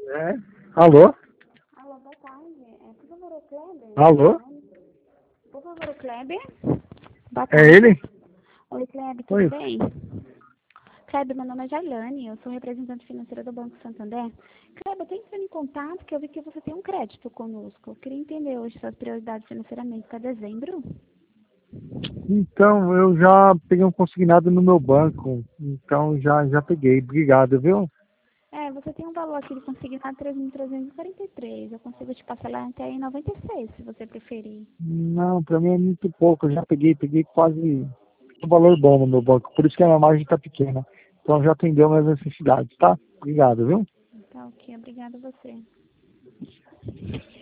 É. Alô? Alô, boa tarde. Por favor, o Kleber? Alô? Por favor, o Kleber? Boa É tarde. ele? Oi, Kleber, tudo Oi. bem? Kleber, meu nome é Jailane, eu sou representante financeira do Banco Santander. Kleber, eu tô entrando em contato porque eu vi que você tem um crédito conosco. Eu queria entender hoje suas prioridades financeiramente para dezembro. Então, eu já peguei um consignado no meu banco. Então, já peguei. Obrigado, viu? Você tem um valor aqui de consignado 3.343. Eu consigo te parcelar até em 96, se você preferir. Não, pra mim é muito pouco. Eu já peguei quase um valor bom no meu banco. Por isso que a minha margem tá pequena. Então, já atendeu minhas necessidades, tá? Obrigado, viu? Tá ok, obrigada a você.